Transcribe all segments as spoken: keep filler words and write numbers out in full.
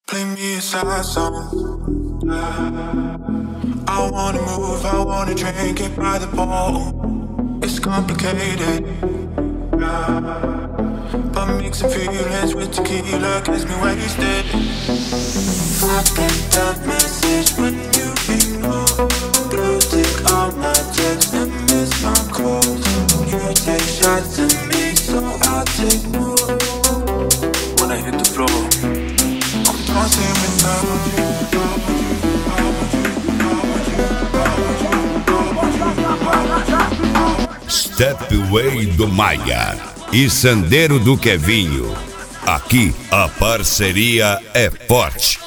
Play me a sad song. I wanna move, I wanna drink it by the bowl. It's complicated, but mixing feelings with tequila gets me wasted. I get that message when you ignore. Blue tick on my text and miss my calls. You take shots at me, so I'll take more. When I hit the floor, I'm dancing without you. Stepway do Maia e Sandeiro do Kevinho. Aqui a parceria é forte.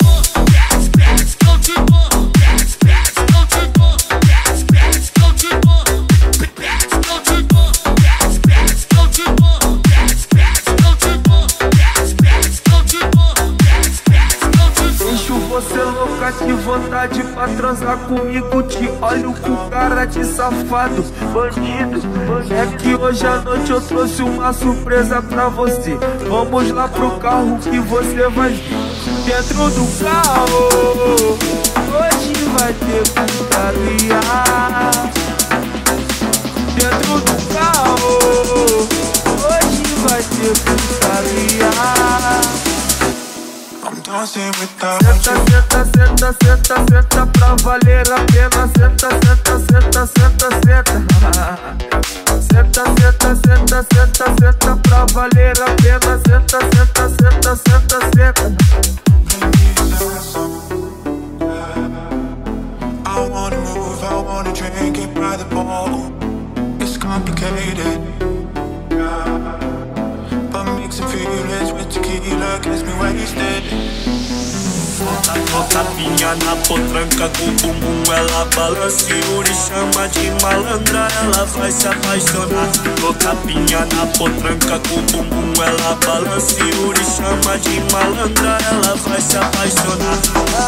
Você louca, que vontade pra transar comigo. Te olho com cara de safado, bandido. É que hoje à noite eu trouxe uma surpresa pra você. Vamos lá pro carro que você vai ver. Dentro do carro, hoje vai ter putaria. Dentro do carro, hoje vai ter putaria. Senta, senta, senta, senta, senta pra valer a pena. Senta, senta, senta, senta, senta. Senta, senta, senta, senta, senta pra valer a pena. Senta, senta, senta, senta, senta. I wanna move, I wanna drink it by the bowl. It's complicated, but mixing feelings with tequila gets me wasted. Tapinha na potranca com o bumbum, ela balança e Yuri chama de malandra, ela vai se apaixonar. Tô tapinha na potranca com o bumbum, ela balança e Yuri chama de malandra, ela vai se apaixonar.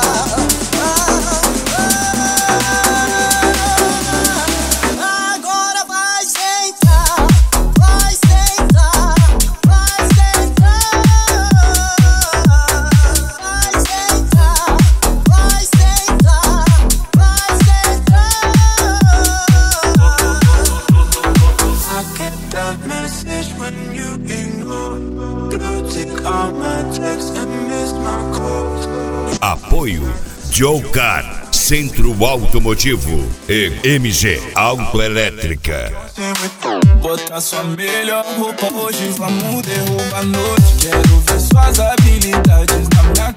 Apoio Jocar, Centro Automotivo e M G Autoelétrica. Bota sua melhor roupa, hoje vamos derrubar a noite. Quero ver suas habilidades na minha